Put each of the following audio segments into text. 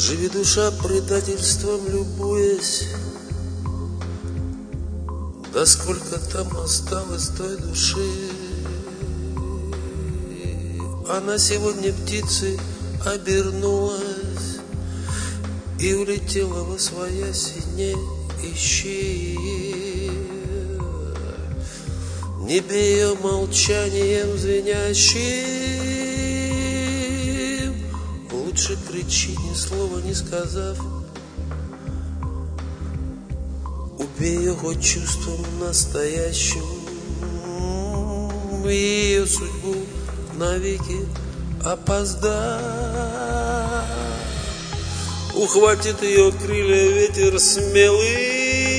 Живи, душа, предательством любуясь, да сколько там осталось той души. Она сегодня птицей обернулась и улетела восвояси, не ищи. Не бей ее молчанием звенящим, лучше кричи, ни слова не сказав. Убей ее хоть чувством настоящим, и ее судьбу навеки опоздав. Ухватит ее крылья ветер смелый,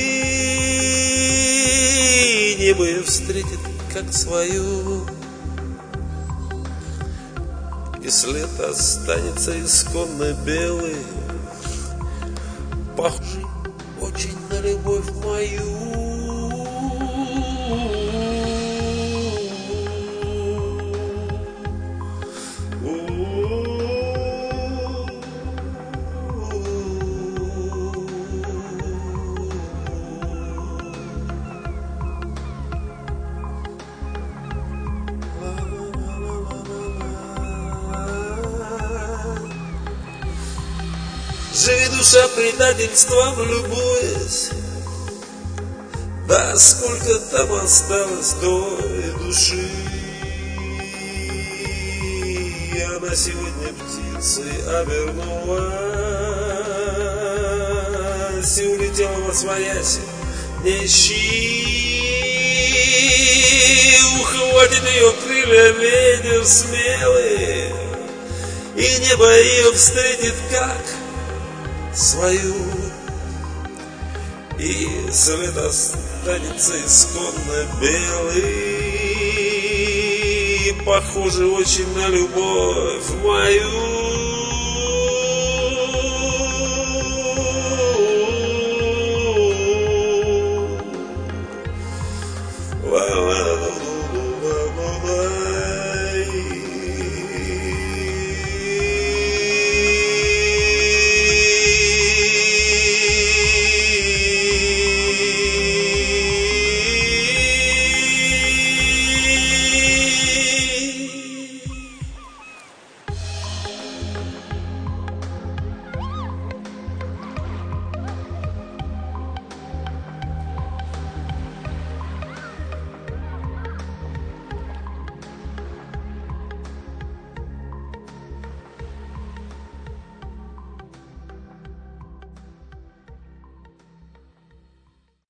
небо ее встретит как свою, и след останется исконно белый, похожий очень на любовь мою. Живи, душа, предательством любуясь, да сколько там осталось той души. Она сегодня птицей обернулась и улетела восвояси, не ищи. Ухватит ее крылья ветер смелый, и небо ее встретит как свою, и след останется исконно белый, похожий очень на любовь мою.